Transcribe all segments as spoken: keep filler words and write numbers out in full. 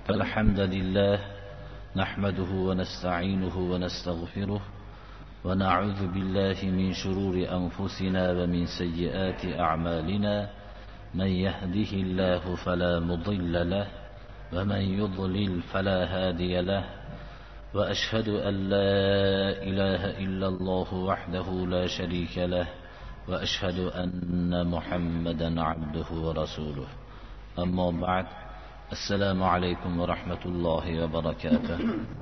الحمد لله نحمده ونستعينه ونستغفره ونعوذ بالله من شرور أنفسنا ومن سيئات أعمالنا من يهده الله فلا مضل له ومن يضلل فلا هادي له وأشهد أن لا إله إلا الله وحده لا شريك له وأشهد أن محمدا عبده ورسوله أما بعد السلام عليكم ورحمة الله وبركاته.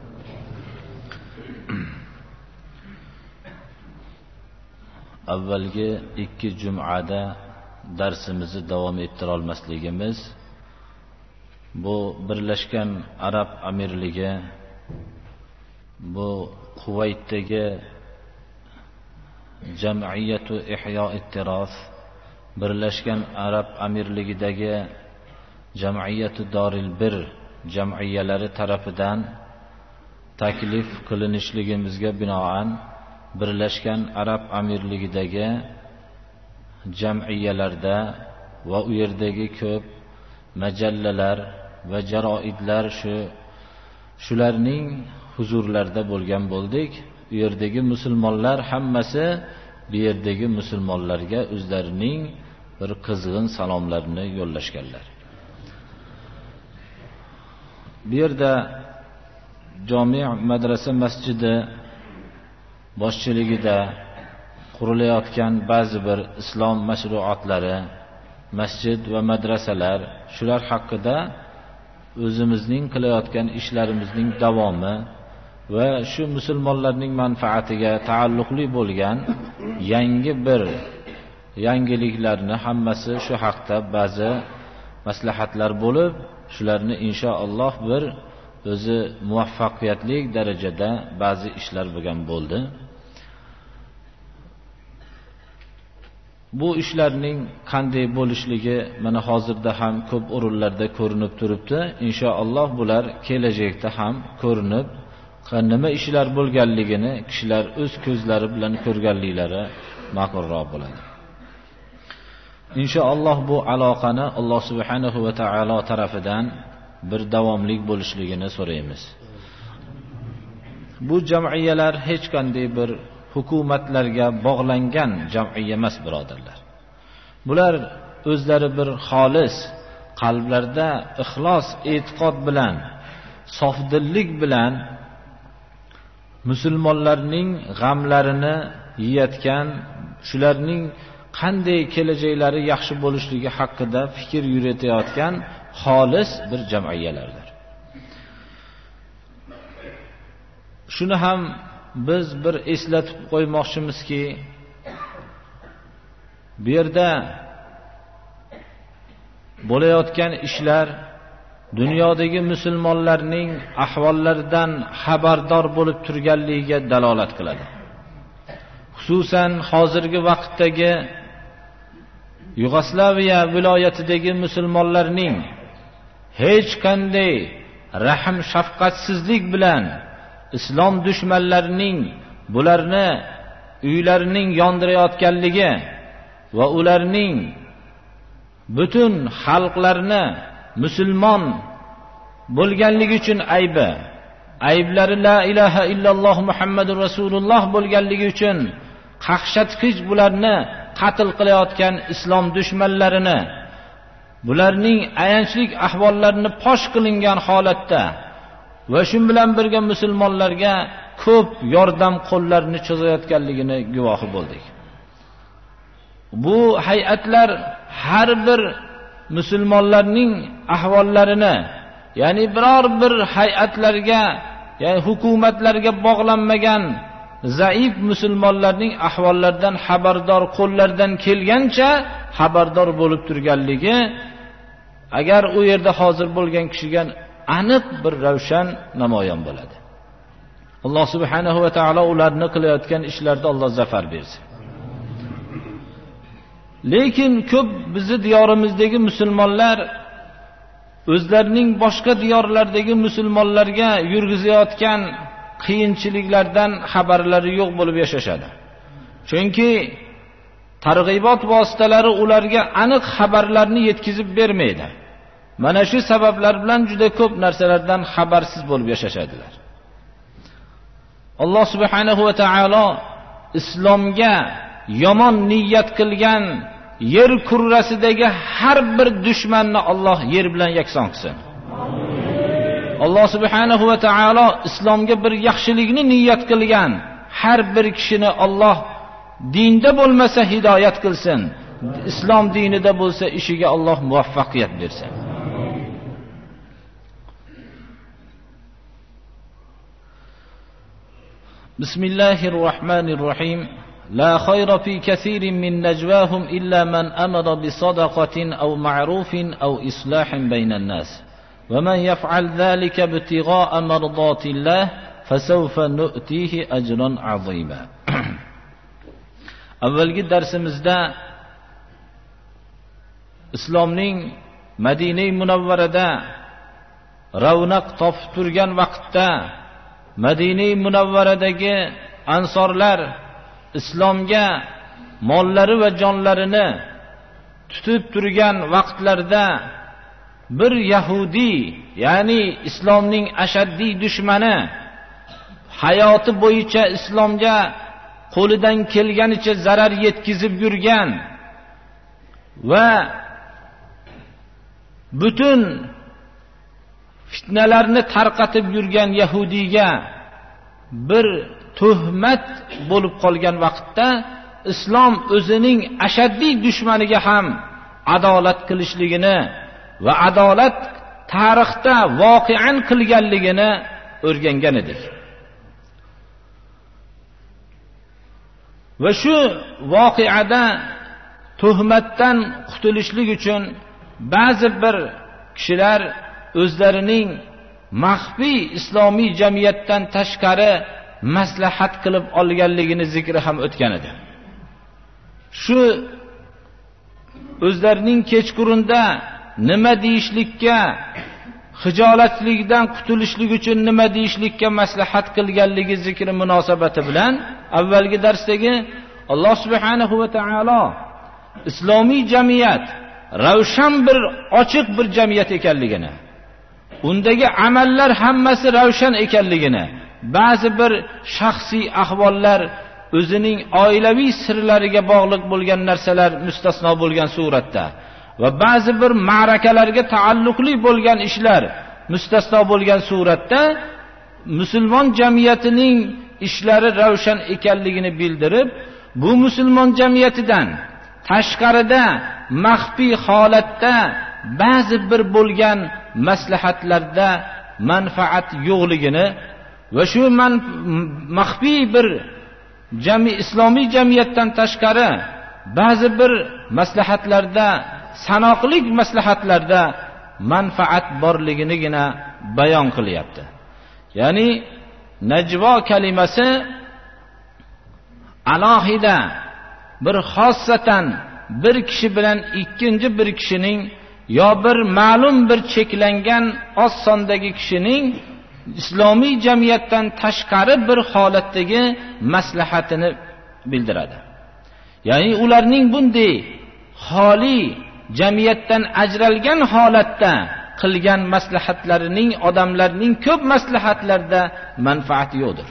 Avvalgi ikki jumada darsimizni davom ettira olmasligimiz bu Birlashgan Arab Amirligi, bu Kuvaytdagi Jamiyatu Ihyo'it Tiroth, Birlashgan Arab Amirligidagi Jamiyatu Doril Bir jamiyalari tarafidan taklif qilinishligimizga binoan Birlashgan Arab Amirligidagi jamiyalarda va u yerdagi ko'p majallalar va jaroidlar shu shularning huzurlarida bo'lgan bo'ldik. U yerdagi musulmonlar hammasi bu yerdagi musulmonlarga o'zlarining bir qizg'in salomlarini yo'llashganlar. Bu yerda Jami' madrasa masjidi boshchiligida qurilayotgan ba'zi bir islom mashruatlari, masjid va madrasalar, shular haqida o'zimizning qilayotgan ishlarimizning davomi va shu musulmonlarning manfaatiga taalluqli bo'lgan yangi bir yangiliklarni hammasi shu haqda ba'zi maslahatlar bo'lib, shularni inshaalloh bir o'zi muvaffaqiyatli darajada ba'zi ishlar bo'lgan bo'ldi. Bu ishlarning qanday bo'lishligi mana hozirda ham ko'p o'rinlarda ko'rinib turibdi. Inshaalloh bular kelajakda ham ko'rinib, nima ishlar bo'lganligini kishilar o'z ko'zlari bilan ko'rganliklari ma'qulroq bo'ladi. Inshaalloh bu aloqani Alloh subhanahu va taolo tarafidan bir davomlik bo'lishligini so'raymiz. Bu jamiyalar hech qanday bir hukumatlarga bog'langan jamiya emas, birodarlar. Bular o'zlari bir xolis qalblarda ixlos e'tiqod bilan, sofdillik bilan musulmonlarning g'amlarini yeyotgan, shularning qanday kelajaklari yaxshi bo'lishligi haqida fikr yuritayotgan xolis bir jamiyalardir. Shuni ham biz bir eslatib qo'ymoqchimizki, bu yerda bo'layotgan ishlar dunyodagi musulmonlarning ahvollaridan xabardor bo'lib turganligiga dalolat qiladi. Xususan hozirgi vaqtdagi Yugoslaviya viloyatidagi musulmonlarning hech qanday rahm shafqatsizlik bilan islom dushmanlarining bularni uylarining yondirayotganligi va ularning butun xalqlarni musulmon bo'lganligi uchun aybi, ayblari la ilaha illalloh Muhammadur Rasululloh bo'lganligi uchun qaqshatqich bularni qatl qilayotgan islom dushmanlarini, bularning ayanchli ahvollarini fosh qilingan holatda va shu bilan birga musulmonlarga ko'p yordam qo'llarini cho'zayotganligini guvohi bo'ldik. Bu hay'atlar har bir musulmonlarning ahvollarini, ya'ni biror bir hay'atlarga, ya'ni hukumatlarga bog'lanmagan zaif musulmonlarning ahvollaridan xabardor, qo'llaridan kelgancha xabardor bo'lib turganligi agar u yerda hozir bo'lgan kishiga aniq bir ravshan namoyon bo'ladi. Alloh subhanahu va taolo ularni qilayotgan ishlarda Alloh zafar bersin. Lekin ko'p bizni diyorimizdagi musulmonlar o'zlarining boshqa diyorlardagi musulmonlarga yurgizayotgan qiyinchiliklardan xabarlari yo'q bo'lib yashashadi. Chunki targ'ibot vositalari ularga aniq xabarlarni yetkazib bermaydi. mana shu sabablar bilan juda ko'p narsalardan xabarsiz bo'lib yashashadilar. Alloh subhanahu va taolo islomga yomon niyat qilgan yer kurrasidagi har bir dushmanni Alloh yer bilan yakson qilsin. Alloh subhanahu va taolo islomga bir yaxshilikni niyat qilgan har bir kishini Alloh dinda bo'lmasa hidoyat qilsin. Islom dinida bo'lsa ishiga Alloh muvaffaqiyat bersin. Bismillahir Rahmanir Rahim. لا خير في كثير من نجواهم إلا من أمر بصدقة أو معروف أو إصلاح بين الناس ومن يفعل ذلك ابتغاء مرضات الله فسوف نؤتيه أجرا عظيما. Avvalgi darsimizda islomning Madina-i Munavvarada ravnaq topib turgan vaqtda Madina-i Munavvaradagi ansorlar islomga mollari va jonlarini tutib turgan vaqtlarda bir yahudi, ya'ni islomning ashaddiy dushmani, hayoti bo'yicha islomga qo'lidan kelganicha zarar yetkazib yurgan va butun fitnalarni tarqatib yurgan yahudiyga bir tuhmat bo'lib qolgan vaqtda islom o'zining ashaddiy dushmaniga ham adolat qilishligini va adolat tarixda voqean qilganligini o'rgangan edik. Va shu voqeada tuhmatdan qutulishlik uchun ba'zi bir kishilar o'zlarining maxfiy islomiy jamiyatdan tashqari maslahat qilib olganligini zikri ham o'tgan edi. Shu o'zlarining kechqurunda nima deyishlikka, hijolatlikdan qutulishlik uchun nima deyishlikka maslahat qilganligi zikri munosabati bilan avvalgi darsdagi Alloh subhanahu va taolo islomiy jamiyat ravshan bir ochiq bir jamiyat ekanligini, undagi amallar hammasi ravshan ekanligini, ba'zi bir shaxsiy ahvollar o'zining oilaviy sirlariga bog'liq bo'lgan narsalar mustasno bo'lgan suratda va ba'zi bir ma'rakalarga taalluqli bo'lgan ishlar mustasno bo'lgan suratda musulmon jamiyatining ishlari ravshan ekanligini bildirib, bu musulmon jamiyatidan tashqarida maxfiy holatda ba'zi bir bo'lgan maslahatlarda manfaat yo'qligini va shu maxfiy bir jami islomiy jamiyatdan tashqari ba'zi bir maslahatlarda, sanoqli maslahatlarda manfaat borliginigina bayon qilyapti. Ya'ni najvo kalimasi alohida bir xossatan bir kishi bilan ikkinchi bir kishining yo bir ma'lum bir cheklangan oz sondagi kishining islomiy jamiyatdan tashqari bir holatdagi maslahatini bildiradi. Ya'ni ularning bunday xoli jamiyatdan ajralgan holatda qilgan maslahatlarining, odamlarning ko'p maslahatlarda manfaati yo'qdir.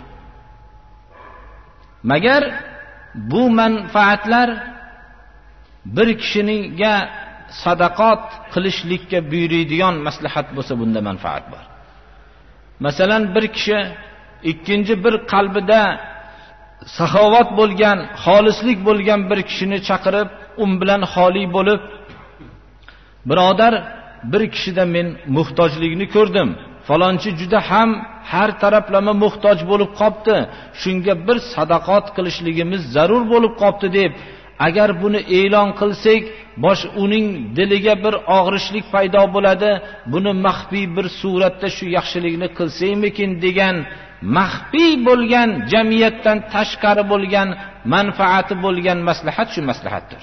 Magar bu manfaatlar bir kishiga sadaqat qilishlikka buyuradigan maslahat bo'lsa, bunda manfaat bor. Masalan, bir kishi ikkinchi bir qalbida saxovat bo'lgan, xolislik bo'lgan bir kishini chaqirib, un bilan xoli bo'lib, birodar, bir kishida men muhtojlikni ko'rdim. Falonchi juda ham har taraflama muhtoj bo'lib qopti. Shunga bir sadaqat qilishligimiz zarur bo'lib qopti deb, agar buni e'lon qilsak, bosh uning diliga bir og'rishlik paydo bo'ladi. Buni maxfiy bir suratda shu yaxshilikni qilsaymikin degan maxfiy bo'lgan, jamiyatdan tashqari bo'lgan, manfaati bo'lgan maslahat shu maslahatdir.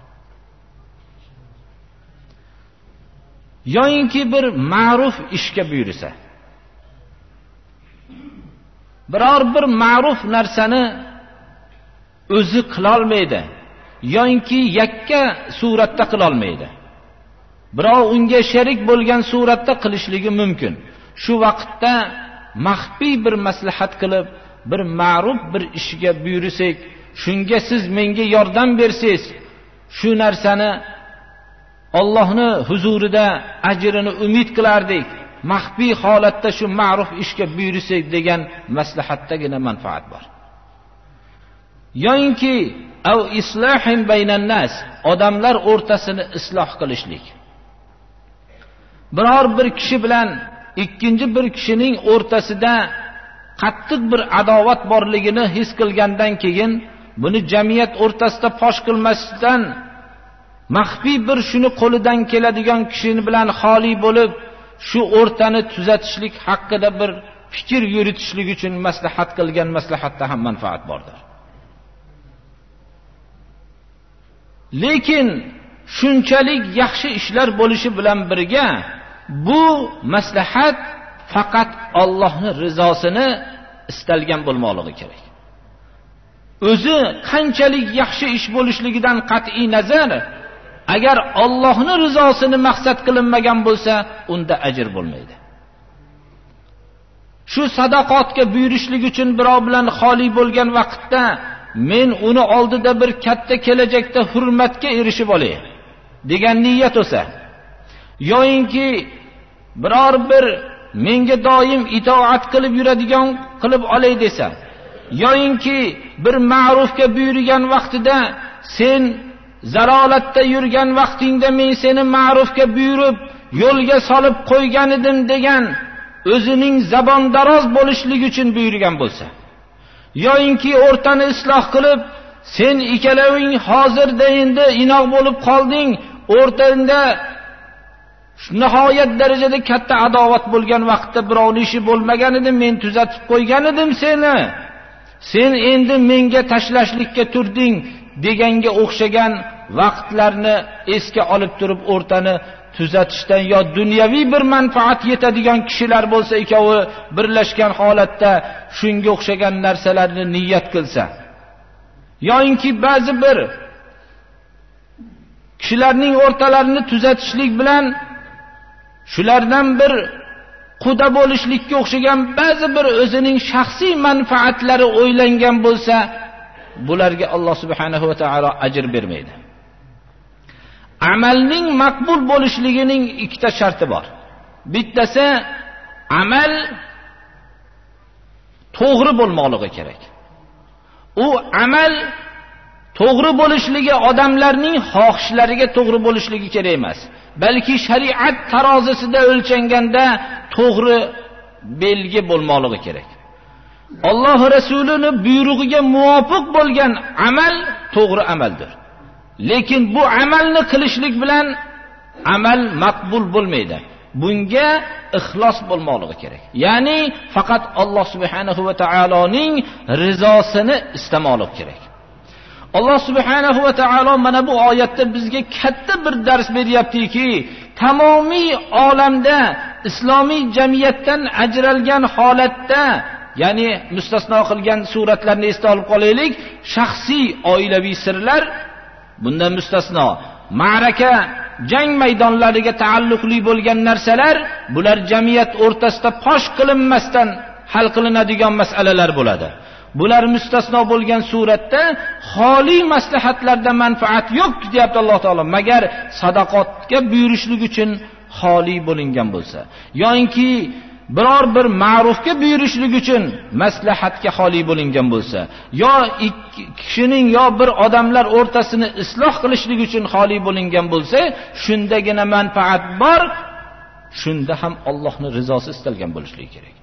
Yoyinki bir ma'ruf ishga buyursa, biror bir ma'ruf narsani o'zi qila olmaydi, yoyinki yakka suratda qila olmaydi. birov unga sherik bo'lgan suratda qilishligi mumkin. Shu vaqtda maxfiy bir maslahat qilib, bir ma'ruf bir ishga buyursak, shunga siz menga yordam bersangiz, shu narsani Allohning huzurida ajrini umid qilardik. Maxfiy holatda shu ma'ruf ishga buyursak degan maslahatdagina manfaat bor. Yo'inki av islohin baynan nas, odamlar o'rtasini isloh qilishlik. Biror bir kishi bilan ikkinchi bir kishining o'rtasida qattiq bir adovat borligini his qilgandan keyin buni jamiyat o'rtasida fosh qilmasdan maxfiy bir shuni qo'lidan keladigan kishi bilan xoli bo'lib shu o'rtani tuzatishlik haqida bir fikr yuritishlik uchun maslahat qilgan maslahatda ham manfaat bordir. Lekin shunchalik yaxshi ishlar bo'lishi bilan birga bu maslahat faqat Allohning rizosini istalgan bo'lmoqligi kerak. O'zi qanchalik yaxshi ish bo'lishligidan qat'iy nazar, agar Allohning rizosini maqsad qilinmagan bo'lsa, unda ajr bo'lmaydi. Shu sadaqatga buyurishlik uchun birov bilan xoli bo'lgan vaqtda men uni oldida bir katta kelajakda hurmatga erishib olay degan niyat bo'lsa, yo'inki biror bir menga doim itoat qilib yuradigan qilib olay desa, yo'inki bir ma'rufga buyurgan vaqtida sen zalolatda yurgan vaqtingda men seni ma'rufga buyurib yo'lga solib qo'ygan edim degan o'zining zabondaroz bo'lishligi uchun buyurgan bo'lsa, yo'inki o'rtani isloh qilib sen ikkalaving hozirda endi inoq bo'lib qolding, o'rtanda nihoyat darajada katta adovat bo'lgan vaqtda birovning ishi bo'lmagan edi, men tuzatib qo'ygan edim seni, sen endi menga tashlashlikka turding deganga o'xshagan vaqtlarni esga olib turib o'rtani tuzatishdan yo dunyoviy bir manfaat yetadigan kishilar bo'lsa, ikkovi birlashgan holatda shunga o'xshagan narsalarni niyat qilsa, yo'inki ba'zi bir kishilarning o'rtalarini tuzatishlik bilan shulardan bir quda bo'lishlikka o'xshagan ba'zi bir o'zining shaxsiy manfaatlari o'ylangan bo'lsa, bularga Alloh subhanahu va taolo ajr bermaydi. Amalning maqbul bo'lishligining ikkita sharti bor. Bittasi amal to'g'ri bo'lmoqligi kerak. U amal to'g'ri bo'lishligi odamlarning xohishlariga to'g'ri bo'lishligi kerak emas, balki shariat tarozisida o'lchanganda to'g'ri belgi bo'lmoqligi kerak. Alloh rasulining buyrug'iga muvofiq bo'lgan amal to'g'ri amaldir. Lekin bu amalni qilishlik bilan amal maqbul bo'lmaydi. Bunga ixlos bo'lmoqligi kerak. Ya'ni faqat Alloh subhanahu va taoloning rizosini istamoqlik kerak. Alloh subhanahu va taolo mana bu oyatda bizga katta bir dars beryaptiki, tamomiy olamda islomiy jamiyatdan ajralgan holatda, ya'ni mustasno qilgan suratlarni esda olib qolaylik, shaxsiy oilaviy sirlar bundan mustasno, ma'raka jang maydonlariga taalluqli bo'lgan narsalar, bular jamiyat o'rtasida fosh qilinmasdan hal qilinadigan masalalar bo'ladi. Bular mustasno bo'lgan suratda xoli maslahatlarda manfaat yo'q deyapti Alloh taolo, magar sadaqatga buyurishlik uchun xoli bo'lingan bo'lsa, yo'inki biror bir ma'rufga buyurishlik uchun maslahatga xoli bo'lingan bo'lsa, yo ikki kishining yo bir odamlar o'rtasini isloh qilishlik uchun xoli bo'lingan bo'lsa, shundagina manfaat bor. Shunda ham Allohning rizosi istalgan bo'lishligi kerak.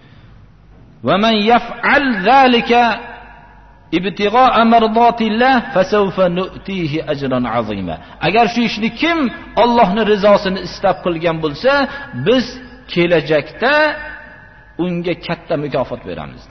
Va man yaf'al zalika ibtigha'a mardatillah fasawfa nu'tihi ajran 'azima. Agar shu ishni kim Allohning rizosini istab qilgan bo'lsa, biz kelajakda unga katta mukofot beramiz.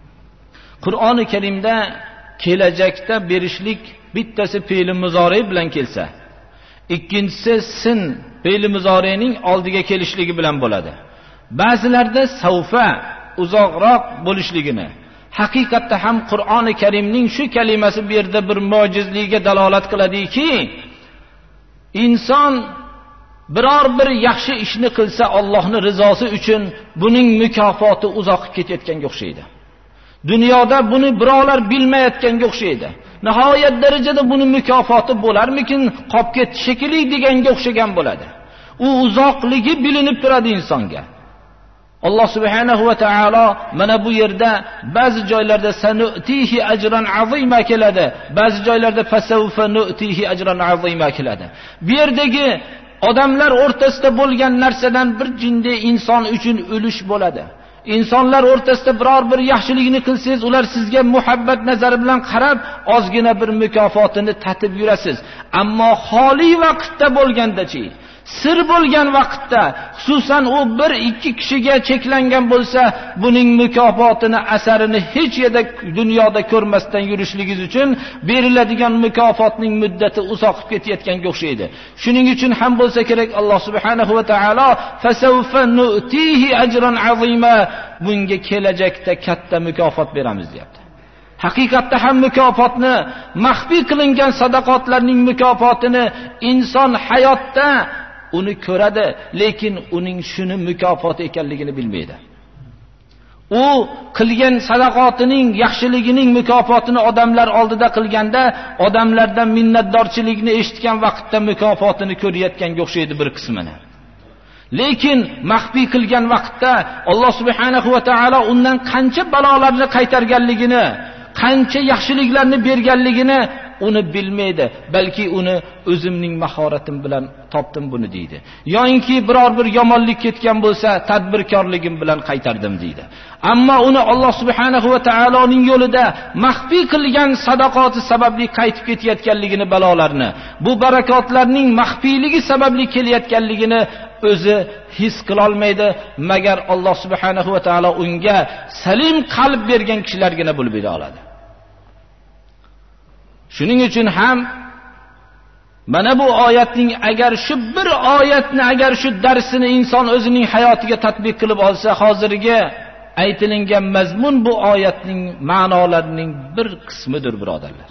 Qur'oni Karimda kelajakda berishlik bittasi fe'l muzori bilan kelsa, ikkinchisi sin fe'l muzorining oldiga kelishligi bilan bo'ladi. Ba'zilarda savfa uzoqroq bo'lishligini, haqiqatda ham Qur'oni Karimning shu kalimasi bu yerda bir mo'jizligiga dalolat qiladiki, inson biror bir yaxshi ishni qilsa Allohning rizosi uchun buning mukofoti uzoqib ketayotganga o'xshaydi. Dunyoda buni birovlar bilmayotganga o'xshaydi. Nihoyat darajada buni mukofoti bo'larmikin, qolib ketdi shekilli deganga o'xshagan bo'ladi. U uzoqligi bilinib turadi insonga. Alloh subhanahu va taolo mana bu yerda ba'zi joylarda sanutihi ajran azima keladi, ba'zi joylarda fasawfa nutihi ajran azima keladi. Bu yerdagi odamlar o'rtasida bo'lgan narsadan bir jinday inson uchun o'lish bo'ladi. İnsanlar o'rtasida biror bir yaxshilikni qilsangiz, ular sizga muhabbat nazari bilan qarab, ozgina bir mukofotini tatib yurasiz. Ammo xoli vaqtda bo'lganda-chi, sir bo'lgan vaqtda, xususan u bir ikki kishiga cheklangan bo'lsa, buning mukofotini, asarini hech yerda dunyoda ko'rmasdan yurishligingiz uchun beriladigan mukofotning muddati uzoqib ketayotganga o'xshaydi. Shuning uchun ham bo'lsa kerak, Alloh subhanahu va taolo fasawfa nutihi ajran azima, bunga kelajakda katta mukofot beramiz deyapti. Haqiqatda ham mukofotni, maxfiy qilingan sadaqotlarning mukofotini inson hayotda uni ko'radi, lekin uning shuni mukofoti ekanligini bilmaydi. U qilgan sadaqotining, yaxshiligining mukofotini odamlar oldida qilganda, odamlardan minnatdorchilikni eshitgan vaqtda mukofotini ko'rayotganga o'xshaydi bir qismini. Lekin maxfiy qilgan vaqtda Alloh subhanahu va taolo undan qancha balolarni qaytarganligini, qancha yaxshiliklarni berganligini uni bilmaydi, balki uni o'zimning mahoratim bilan topdim buni deydi. Yo'inki biror bir yomonlik ketgan bo'lsa, tadbirkorligim bilan qaytardim deydi. Ammo uni Alloh subhanahu va taoloning yo'lida maxfiy qilgan sadaqoti sababli qaytib ketayotganligini, balolarni, bu barakotlarning maxfiyligi sababli kelayotganligini o'zi his qila olmaydi, magar Alloh subhanahu va taolo unga salim qalb bergan kishilargina bilib oladi. Shuning uchun ham mana bu oyatning agar shu bir oyatni, agar shu darsini inson o'zining hayotiga tatbiq qilib olsa, hozirgi aytilingan mazmun bu oyatning ma'nolarining bir qismidir, birodarlar.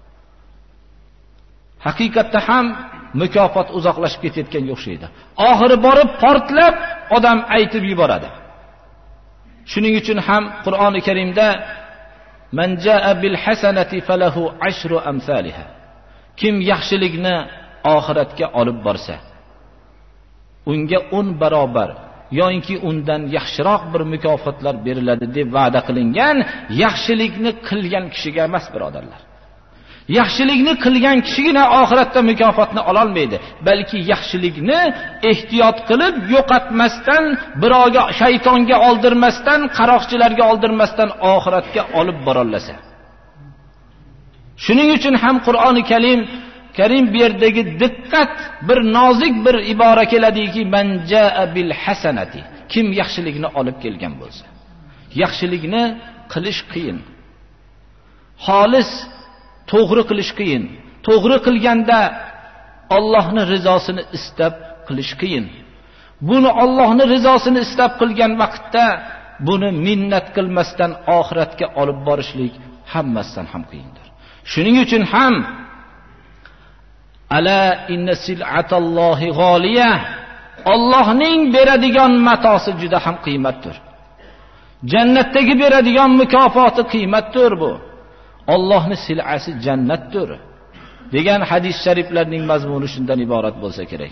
Haqiqatda ham mukofot uzoqlashib ketayotganga o'xshaydi. Oxiri borib portlab odam aytib yuboradi. Shuning uchun ham Qur'oni Karimda Man jaa bil hasanati falahu ashru amsalha. Kim yaxshilikni oxiratga olib borsa, unga o'n barobar yoki undan yaxshiroq bir mukofotlar beriladi deb va'da qilingan yaxshilikni qilgan kishiga emas, birodarlar. Yaxshilikni qilgan kishigina oxiratda mukofotni ola olmaydi, balki yaxshilikni ehtiyot qilib yo'qotmasdan, birovga, shaytonga oldirmasdan, qaroqchilarga oldirmasdan oxiratga olib bora olsa. Shuning uchun ham Qur'oni Karim Karim bu yerdagi diqqat bir nozik bir ibora keladiki, man jaa bil hasanati. Kim yaxshilikni olib kelgan bo'lsa. Yaxshilikni qilish qiyin. Xolis to'g'ri qilish qiyin. To'g'ri qilganda Allohning rizosini istab qilish qiyin. Buni Allohning rizosini istab qilgan vaqtda buni minnat qilmasdan oxiratga olib borishlik hammasidan ham qiyindir. Shuning uchun ham ala inna sil'atallohi g'oliya, Allohning beradigan matosi juda ham qiymatdir. Jannatdagi beradigan mukofoti qiymatdir bu. Allohning sil'asi jannatdir degan hadis shariflarning mazmuni shundan iborat bo'lsa kerak.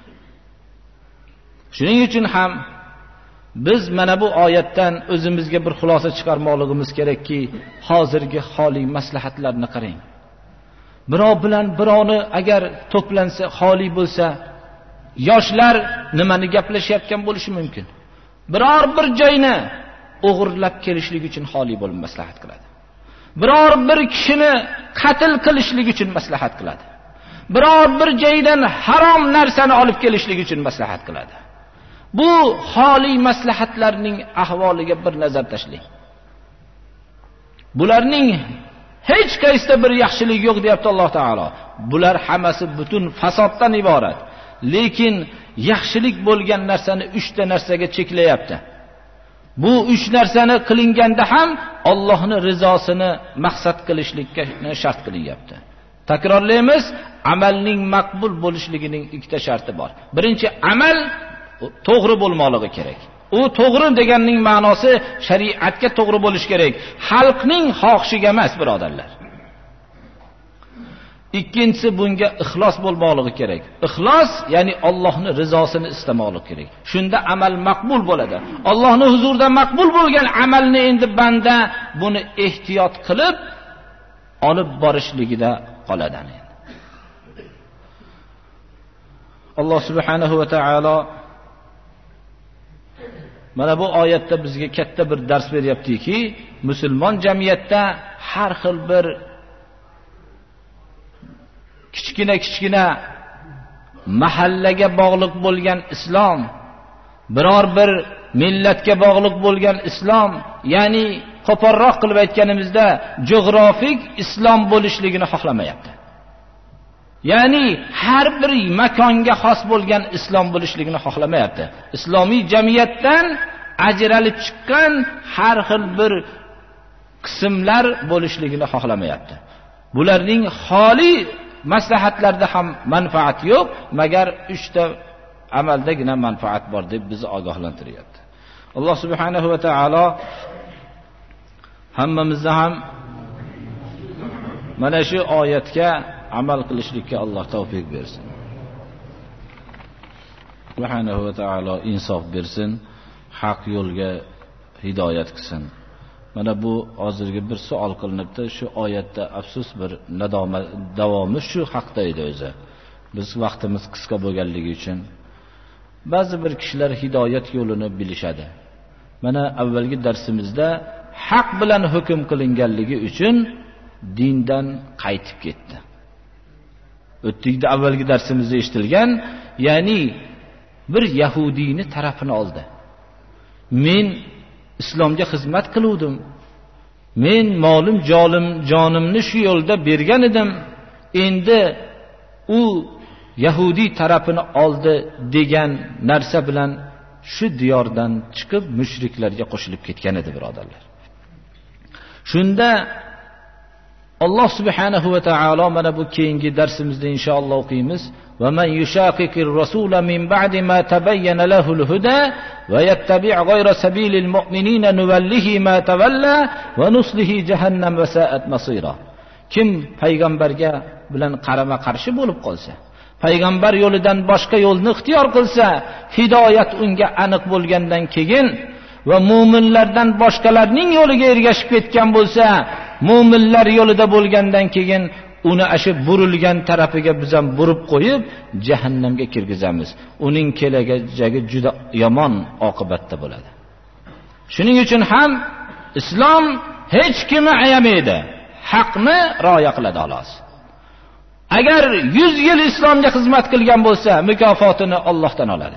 Shuning uchun ham biz mana bu oyatdan o'zimizga bir xulosa chiqarmoqligimiz kerakki, hozirgi holiy maslahatlarni qarang. Birov bilan birovni agar to'plansa, xoli bo'lsa, yoshlar nimani gaplashyapgan bo'lishi mumkin. Biror bir joyni o'g'irlab kelishlik uchun xoli bo'lib maslahat qiladi. Biror bir kishini qatl qilishlik uchun maslahat qiladi. Biror bir joydan harom narsani olib kelishlik uchun maslahat qiladi. Bu holiy maslahatlarning ahvoliga bir nazar tashlang. Bularning hech qaysida bir yaxshilik yo'q deyapti Alloh taolo. Bular hammasi butun fasoddan iborat. Lekin yaxshilik bo'lgan narsani uch ta narsaga cheklayapti. Bu uch narsani qilinganda ham Allohning rizosini maqsad qilishlikka shart qilyapti. Takrorlaymiz, amalning maqbul bo'lishligining ikkita sharti bor. Birinchi, amal to'g'ri bo'lmoqligi kerak. U to'g'ri deganning ma'nosi shariatga to'g'ri bo'lish kerak. Xalqning xohishiga emas, birodarlar. Ikkinchisi, bunga ixlos bo'lmoqligi kerak. Ixlos, ya'ni Allohning rizosini istamoqligi kerak. Shunda amal maqbul bo'ladi. Allohning huzurida maqbul bo'lgan amalni endi banda buni ehtiyot qilib olib borishligida qoladi. Alloh subhanahu va taolo mana bu oyatda bizga katta bir dars beryaptiki, musulmon jamiyatda har xil bir kichkina-kichkina mahallaga bog'liq bo'lgan islom, biror bir millatga bog'liq bo'lgan islom, ya'ni qo'polroq qilib aytganimizda geografik islom bo'lishligini xohlamayapti. Ya'ni har bir makonga xos bo'lgan islom bo'lishligini xohlamayapti. Islomiy jamiyatdan ajralib chiqqan har xil bir qismlar bo'lishligini xohlamayapti. Bularning xoli maslahatlarda ham manfaat yo'q, magar uchta amaldagina manfaat bor deb bizni ogohlantiryapti. Alloh subhanahu va taolo hammamizni ham mana shu oyatga amal qilishlikka Alloh tavfiq bersin. Subhanahu va taolo insof bersin, haq yo'lga hidoyat qilsin. Mana bu hozirgi bir savol qilinibdi, shu oyatda afsus bir nadomat davomi shu haqda edi o'zi. Biz vaqtimiz qisqa bo'lganligi uchun ba'zi bir kishilar hidoyat yo'lini bilishadi. Mana avvalgi darsimizda haq bilan hukm qilinganligi uchun dindan qaytib ketdi. O'tdikda avvalgi darsimizda eshitilgan, ya'ni bir yahudiyni tarafini oldi. Men islomga xizmat qiluvdim. Men molim jolim jonimni shu yo'lda bergan edim. Endi u yahudiy tarafini oldi degan narsa bilan shu diyordan chiqib mushriklarga qo'shilib ketgan edi, birodarlar. Shunda Alloh subhanahu va taolo mana bu keyingi darsimizda inshaalloh o'qiymiz. Va man yushaqiqir rasula min ba'di ma tabayyana lahu al-huda va yattabi' ghayra sabilil mu'minina nuwallihi ma tawalla va nuslihi jahannam va sa'at masira. Kim payg'ambarga bilan qarama qarshi bo'lib qolsa, payg'ambar yo'lidan boshqa yo'lni ixtiyor qilsa, hidoyat unga aniq bo'lgandan keyin va mu'minlardan boshqalarning yo'liga ergashib ketgan bo'lsa, mu'minlar yo'lida bo'lgandan keyin uni ashi burilgan tarafiga biz ham burib qo'yib jahannamga kirgizamiz. Uning kelajagi juda yomon oqibatda bo'ladi. Shuning uchun ham islom hech kimni ayamaydi. Haqni rioya qiladi xolos. Agar yuz yil islomga xizmat qilgan bo'lsa, mukofotini Allohdan oladi.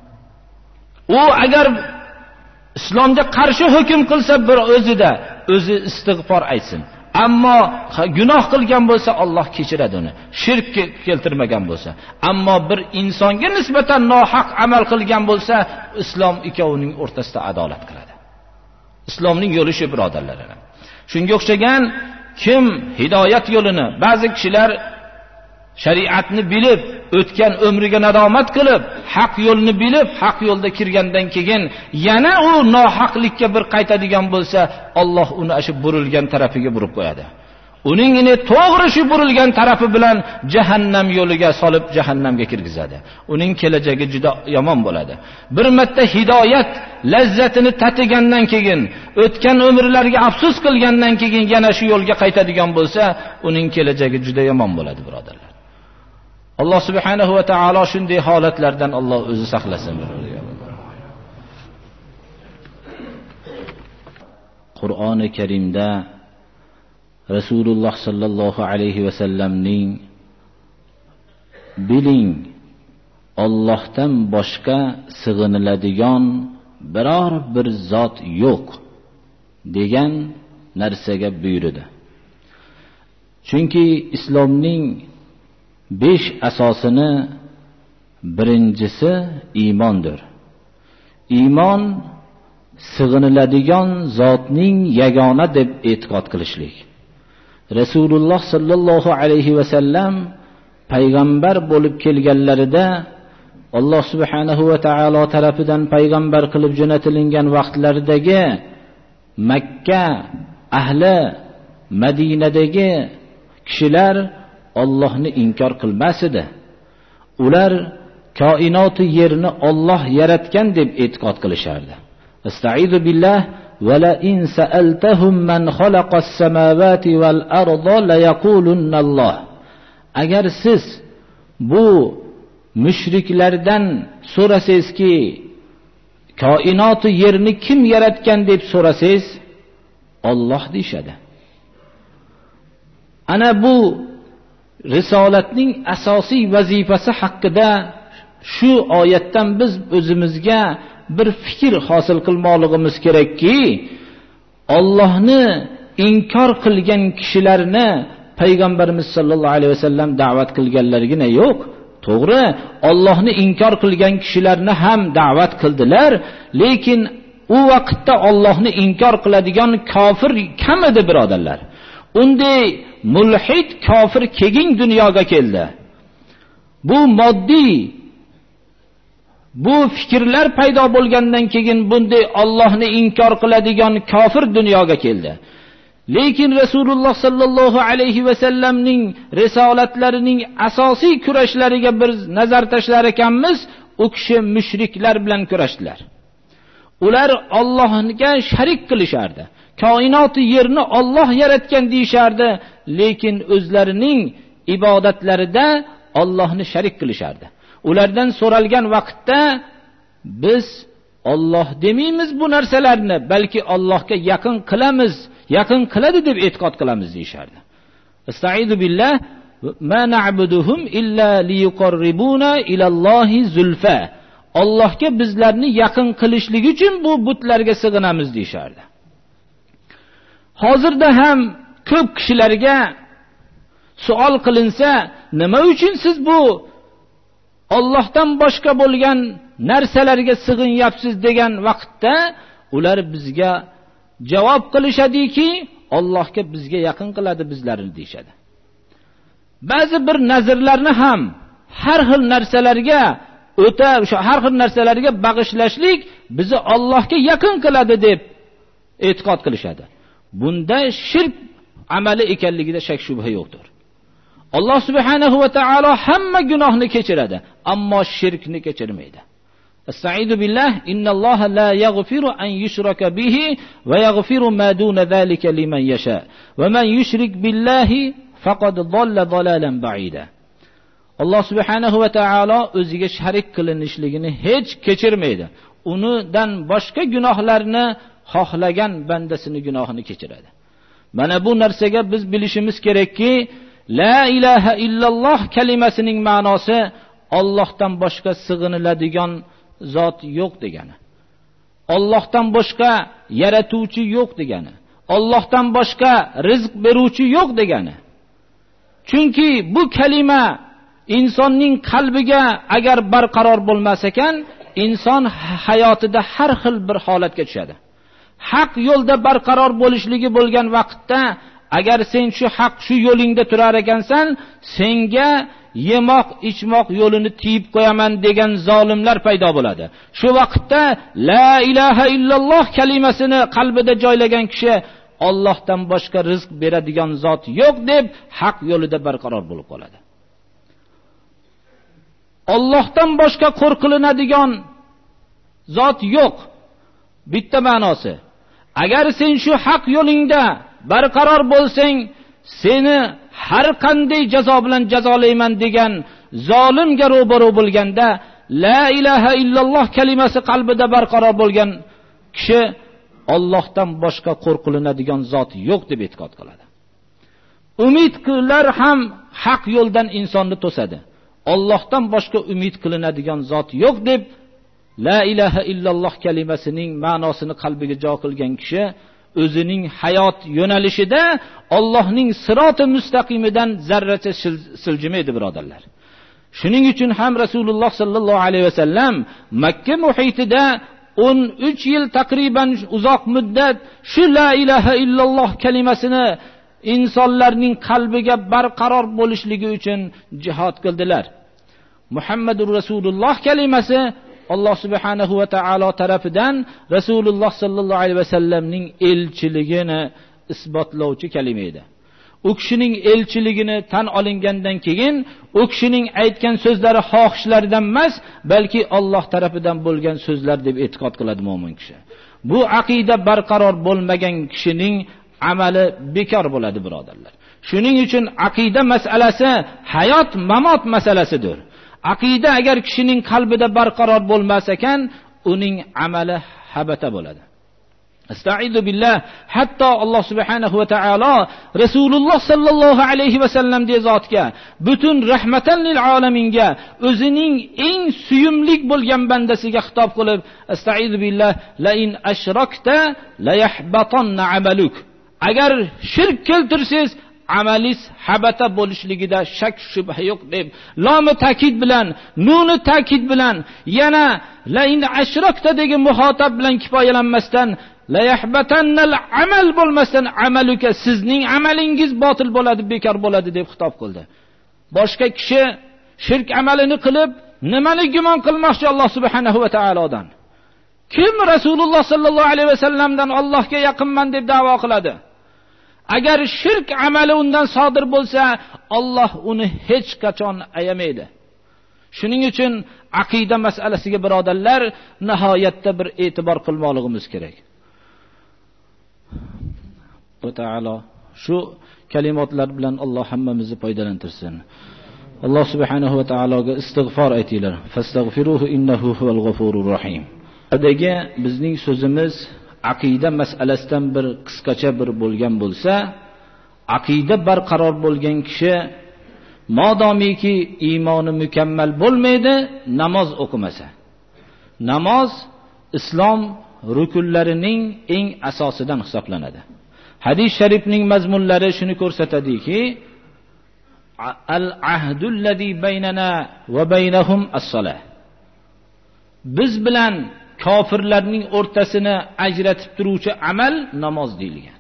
U agar islomga qarshi hukm qilsa, bir o'zida o'zi istig'for aytsin. Ammo gunoh qilgan bo'lsa Alloh kechiradi uni. Shirk keltirmagan bo'lsa. Ammo bir insonga nisbatan nohaq amal qilgan bo'lsa, islom ikkovining o'rtasida adolat qiladi. Islomning yo'li shu, birodarlar. Shunga o'xshagan kim hidoyat yo'lini, ba'zi kishilar shariatni bilib, o'tgan umriga nadomat qilib, haq yo'lni bilib, haq yo'lda kirgandan keyin yana u nohaqlikka bir qaytadigan bo'lsa, Alloh uni ashi burilgan tarafiga burib qo'yadi. Uning ini to'g'ri shu burilgan tarafi bilan jahannam yo'liga solib jahannamga kirgizadi. Uning kelajagi juda yomon bo'ladi. Bir marta hidoyat lazzatini tatigandan keyin, o'tgan umrlarga afsus qilgandan keyin yana shu yo'lga qaytadigan bo'lsa, uning kelajagi juda yomon bo'ladi, birodarlar. Alloh subhanahu va taolo shunday holatlardan Alloh o'zi saqlasin. Qur'oni Karimda Rasululloh sallallohu alayhi va sallamning biling Allohdan boshqa sig'iniladigan biror bir zot yo'q degan narsaga buyurdi. Chunki islomning besh asosini birinchisi iymondir. Iymon sig'iniladigan zotning yagona deb e'tiqod qilishlik. Rasululloh sallallohu alayhi va sallam payg'ambar bo'lib kelganlarida Alloh subhanahu va taolo tarafidan payg'ambar qilib jo'natilingan vaqtlaridagi Makka ahli, Madinadagi kishilar Allohni inkor qilmas edi. Ular koinoti yerni Alloh yaratgan deb e'tiqod qilishardi. Astaizu billah va la in sa'altahum man khalaqas samawati wal arda la yaqulunna Alloh. Agar siz bu mushriklardan so'rasangizki, koinoti yerni kim yaratgan deb so'rasangiz, Alloh deyshadi. Ana bu risolatning asosiy vazifasi haqida shu oyatdan biz o'zimizga bir fikr hosil qilmoqligimiz kerakki, Allohni inkor qilgan kishilarni payg'ambarimiz sollallohu alayhi vasallam da'vat qilganlarigina yo'q. To'g'ri, Allohni inkor qilgan kishilarni ham da'vat qildilar, lekin u vaqtda Allohni inkor qiladigan kofir kam edi, birodarlar. Unday mulhid kofir keyin dunyoga keldi. Bu moddiy bu fikrlar paydo bo'lgandan keyin bunday Allohni inkor qiladigan kofir dunyoga keldi. Lekin Rasululloh sallallohu alayhi va sallamning risolatlarining asosiy kurashlariga bir nazar tashlar ekanmiz, u kishi mushriklar bilan kurashdilar. Ular Allohga sharik qilishardi. Koinoti yerni Alloh yaratgan deyishardi, lekin o'zlarining ibodatlarida Allohni sharik qilishardi. Ulardan so'ralgan vaqtda biz Alloh demaymiz bu narsalarni, balki Allohga yaqin qilamiz, yaqin qiladi deb e'tiqod qilamiz deyishardi. Astaizu billah ma na'buduhum illa liyuqarribuna ilallohi zulfa. Allohga bizlarni yaqin qilishligi uchun bu butlarga sig'inamiz deyishardi. Hozirda ham ko'p kishilarga savol qilinsa, nima uchun siz bu Allohdan boshqa bo'lgan narsalarga sig'inyapsiz degan vaqtda ular bizga javob qilishadiki, Allohga bizga yaqin qiladi bizlarni deyshadi. Ba'zi bir nazarlarni ham har xil narsalarga o'ta o'sha har xil narsalarga bag'ishlashlik bizni Allohga yaqin qiladi deb e'tiqod qilishadi. Bunda shirk amali ekanligida shak shubha yo'qdir. Alloh subhanahu va taolo hamma gunohni kechiradi, ammo shirkni kechirmaydi. Astaizu billah innalloha la yaghfiru an yushraka bihi va yaghfiru ma duna zalika liman yasha va man yushrik billahi faqad dhalla dhalalan ba'ida. Alloh subhanahu va taolo o'ziga sharik qilinishligini hech kechirmaydi. Unidan boshqa gunohlarni xohlagan bandasini gunohini kechiradi. Mana bu narsaga biz bilishimiz kerakki, la ilaha illalloh kalimasining ma'nosi Allohdan boshqa sig'iniladigan zot yo'q degani. Allohdan boshqa yaratuvchi yo'q degani. Allohdan boshqa rizq beruvchi yo'q degani. Chunki bu kalima insonning qalbiga agar barqaror bo'lmas ekan, inson hayotida har xil bir holatga tushadi. Haq yo'lda barqaror bo'lishligi bo'lgan vaqtda, agar sen shu haq shu yo'lingda turar ekansan, senga yemoq, ichmoq yo'lini tiyib qo'yaman degan zolimlar paydo bo'ladi. Shu vaqtda la ilaha illalloh kalimasini qalbida joylagan kishi Allohdan boshqa rizq beradigan zot yo'q deb haq yo'lida barqaror bo'lib qoladi. Allohdan boshqa qo'rqilinadigan zot yo'q. Bitta ma'nosi. Agar sen shu haq yo'lingda barqaror bo'lsang, seni har qanday jazo bilan jazolayman degan zolimga ro'baro bo'lganda, la ilaha illalloh kalimasi qalbida barqaror bo'lgan kishi Allohdan boshqa qo'rqilinadigan zot yo'q deb e'tiqod qiladi. Umid qillar ham haq yo'ldan insonni to'sadi. Allohdan boshqa umid qilinadigan zot yo'q deb la ilaha illalloh kalimasining ma'nosini qalbiga jo qilgan kishi o'zining hayot yo'nalishida Allohning siroti mustaqimidan zarracha siljimaydi, birodarlar. Shuning uchun ham Rasululloh sallallohu alayhi vasallam Makka muhitida o'n uch yil taqriban uzoq muddat shu la ilaha illalloh kalimasini insonlarning qalbiga barqaror bo'lishligi uchun jihad qildilar. Muhammadur Rasululloh kalimasi Alloh subhanahu va taolo tarafidan Rasululloh sallallohu alayhi vasallamning elchiligini isbotlovchi kalima edi. U kishining elchiligini tan olingandan keyin u kishining aytgan so'zlari xohishlaridan emas, balki Alloh tarafidan bo'lgan so'zlar deb e'tiqod qiladi mo'min kishi. Bu aqida barqaror bo'lmagan kishining amali bekor bo'ladi, birodarlar. Shuning uchun aqida masalasi hayot mamot masalasidir. Aqida agar kishining qalbida barqaror bo'lmas ekan, uning amali habata bo'ladi. Estaizu billah. Hatto Alloh subhanahu va taolo Rasululloh sallallohu alayhi va sallam de zotga, butun rahmatan lil alaminga, o'zining eng suyumlik bo'lgan bandasiga xitob qilib, estaizu billah, la in ashrakta la yahbatanna amaluk. Agar shirk keltirsangiz, amalis habata bo'lishligida shak shubha yo'q deb lomi ta'kid bilan, nuni ta'kid bilan, yana la in ashrakta degan muhotab bilan kifoyalanmasdan, la yahbatannal amal bo'lmasdan amaluka, sizning amalingiz botil bo'ladi, bekor bo'ladi deb xitob qildi. Boshqa kishi shirk amalini qilib nimani gumon qilmoqchi Alloh subhanahu va taolodan? Kim Rasululloh sallallohu alayhi vasallamdan Allohga yaqinman deb da'vo qiladi? Agar shirk amali undan sodir bo'lsa, Alloh uni hech qachon ayamaydi. Shuning uchun aqida masalasiga birodarlar nihoyatda bir e'tibor qilmoqligimiz kerak. Va taolo shu kalimatlar bilan Alloh hammamizni foydalantirsin. Alloh subhanahu va taologa istig'for aytinglar. Fastaghfiruhu innahu huval g'afurur rahim. Adagi bizning so'zimiz aqida masalasidan bir qisqacha bir bo'lgan bo'lsa, aqida barqaror bo'lgan kishi modomiki iymoni mukammal bo'lmaydi, namoz o'qimasa. Namoz islom rukunlarining eng asosidan hisoblanadi. Hadis sharifning mazmunlari shuni ko'rsatadiki, al-ahdul ladzi baynana va baynahum as-salah. Biz bilan kofirlarning o'rtasini ajratib turuvchi amal namoz deyilgan.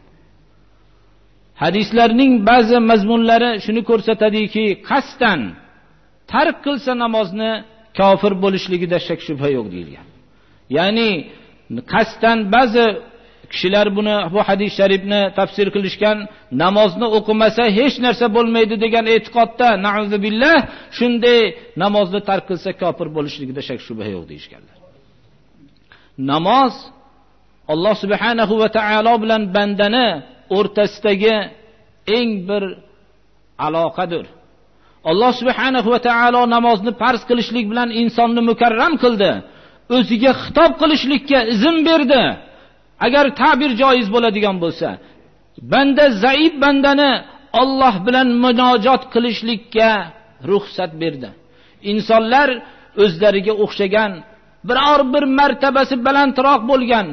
Hadislarning ba'zi mazmunlari shuni ko'rsatadiki, qasdan tark qilsa namozni kofir bo'lishligida shak shubha yo'q deyilgan. Ya'ni qasdan ba'zi kishilar buni bu hadis sharifni tafsir qilishgan, namozni o'qimasa hech narsa bo'lmaydi degan e'tiqodda, na'uzubillah, shunday namozni tark qilsa kofir bo'lishligida shak shubha yo'q deyishganlar. Namoz Alloh subhanahu va taolo bilan bandani o'rtasidagi eng bir aloqadir. Alloh subhanahu va taolo namozni farz qilishlik bilan insonni mukarram qildi. O'ziga xitob qilishlikka izn berdi. Agar ta'bir joiz bo'ladigan bo'lsa, banda zaif bandani Alloh bilan munojot qilishlikka ruxsat berdi. Insonlar o'zlariga o'xshagan biror bir martabasi balandroq bo'lgan,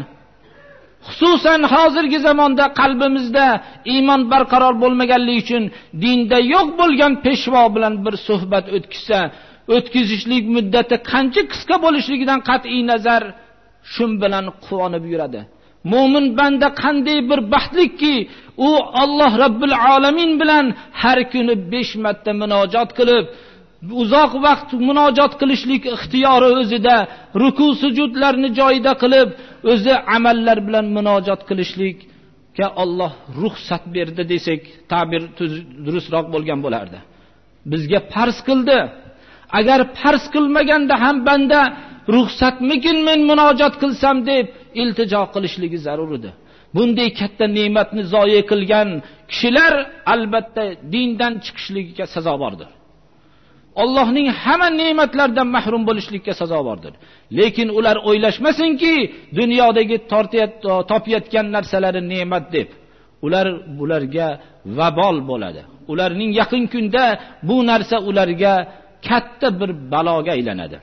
xususan hozirgi zamonda qalbimizda iymon barqaror bo'lmaganligi uchun dinda yo'q bo'lgan peshvo bilan bir suhbat o'tkazsa, o'tkazishlik muddati qancha qisqa bo'lishligidan qat'iy nazar shun bilan quvonib yuradi. Mo'min banda qanday bir baxtlikki, u Alloh Robbil Alamin bilan har kuni besh marta munojot qilib, uzoq vaqt munojot qilishlik ixtiyori o'zida, ruku sujudlarni joyida qilib, o'zi amallar bilan munojot qilishlikka Alloh ruxsat berdi desak, ta'bir durustroq bo'lgan bo'lardi. Bizga farz qildi. Agar farz qilmaganda ham banda ruxsatmikin men munojot qilsam deb iltijo qilishligi zarur edi. Bunday katta ne'matni zoya qilgan kishilar albatta dindan chiqishligiga sazovordir. Allohning hamma ne'matlaridan mahrum bo'lishlikka sazovordir. Lekin ular o'ylashmasinki, dunyodagi topayotgan narsalari ne'mat deb. Ular bularga vabol bo'ladi. Ularning yaqin kunda bu narsa ularga katta bir baloga aylanadi.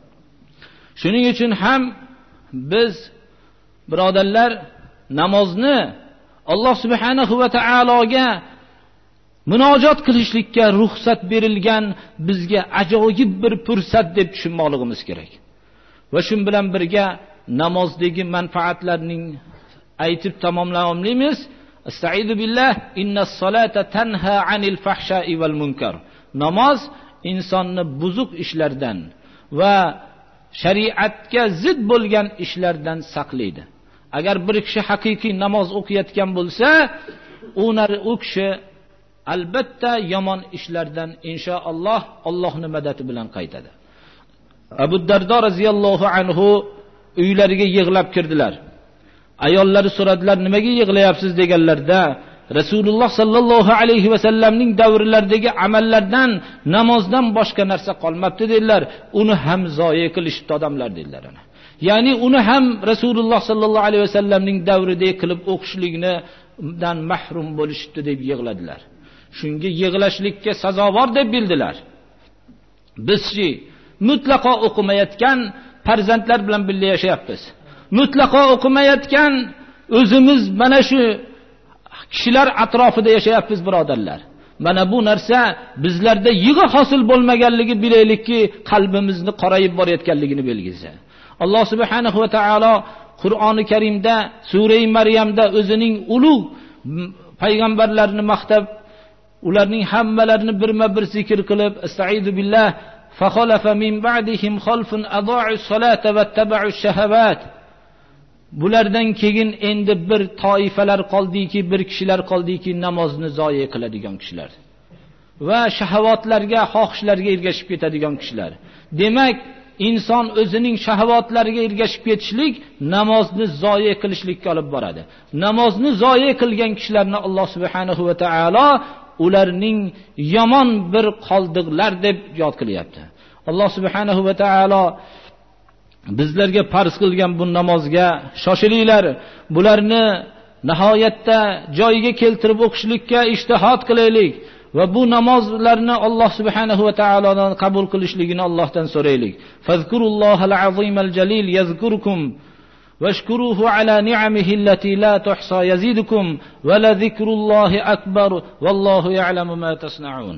Shuning uchun ham biz birodarlar namozni Alloh subhanahu va taologa munojot qilishlikka ruxsat berilgan bizga ajoyib bir fursat deb tushunmoqligimiz kerak. Va shun bilan birga namozdagi manfaatlarning aytib tamomlaymiz. Estaizu billah, innas solata tanha anil fahsha'i wal munkar. Namoz insonni buzuq ishlardan va shariatga zid bo'lgan ishlardan saqlaydi. Agar bir kishi haqiqiy namoz o'qiyotgan bo'lsa, u kishi albatta yomon ishlardan inshaalloh Allohning madadi bilan qaytadi. Abu Dardo roziyallohu anhu uylariga yig'lab kirdilar. Ayollari so'radilar, nimaga yig'layapsiz deganlarda, Rasululloh sallallohu alayhi va sallamning davrlaridagi amallardan namozdan boshqa narsa qolmabdi dedilar. Uni ham zoya qilishdi odamlar dedilar ana. Ya'ni uni ham Rasululloh sallallohu alayhi va sallamning davridagi qilib o'qishlikdan mahrum bo'lishdi deb yig'ladilar. Shunga yig'lashlikka sazovor deb bildilar. Bizchi mutlaqo o'qimayotgan farzandlar bilan birga yashayapmiz. Mutlaqo o'qimayotgan o'zimiz mana shu kishilar atrofida yashayapmiz birodarlar. Mana bu narsa bizlarda yig'i hosil bo'lmaganligi bilaylikki, qalbimizni qorayib borayotganligini belgisi. Alloh subhanahu va taolo Qur'oni Karimda sura-i Maryamda o'zining ulug' payg'ambarlarini maqtab, ularning hammalarini birma-bir zikr qilib, estaizu billah, fakhalafa min ba'dihim khalfun adaa'us salata wattaba'ush shahawat. Bulardan keyin endi bir toifalar qoldiki, bir kishilar qoldiki, namozni zoya qiladigan kishilar va shahovatlarga, xohishlarga ergashib ketadigan kishilar. Demak, inson o'zining shahovatlariga ergashib ketishlik namozni zoya qilishlikka olib boradi. Namozni zoya qilgan kishilarni Alloh subhanahu va taolo ularning yomon bir qoldiqlar deb yod qilyapti. Alloh subhanahu va taolo bizlarga farz qilgan bu namozga shoshilinglar. Bularni nihoyatda joyiga keltirib o'qishlikka ijtihod qilaylik va bu namozlarni Alloh subhanahu va taolodan qabul qilishligini Allohdan so'raylik. Fazkurullohal azimal jalil yazkurkum washkuruhu ala ni'amihi allati la tuhsa yazidukum wa la zikrullahi akbar wallahu ya'lamu ma tasna'un.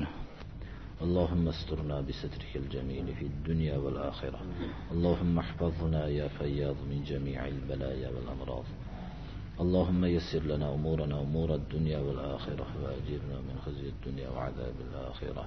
اللهم استرنا بسترك الجميل في الدنيا والآخرة. اللهم احفظنا يا فياض من جميع البلايا والأمراض. اللهم يسر لنا أمورنا أمور الدنيا والآخرة وأجرنا من خزي الدنيا وعذاب الآخرة.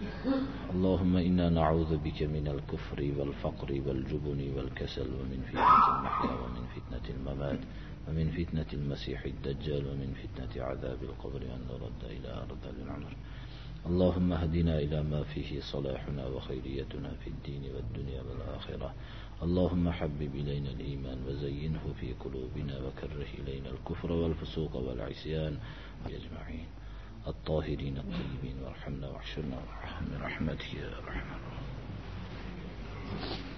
اللهم إنا نعوذ بك من الكفر والفقر والجبن والكسل ومن فتنة المحيا ومن فتنة الممات ومن فتنة المسيح الدجال ومن فتنة عذاب القبر وأن نرد إلى أرض العمر. اللهم اهدنا إلى ما فيه صلاحنا وخيريتنا في الدين والدنيا والآخرة. اللهم حبب إلينا الإيمان وزينه في قلوبنا وكره إلينا الكفر والفسوق والعصيان أجمعين الطاهرين الطيبين وارحمنا واحشرنا برحمتك يا أرحم الراحمين.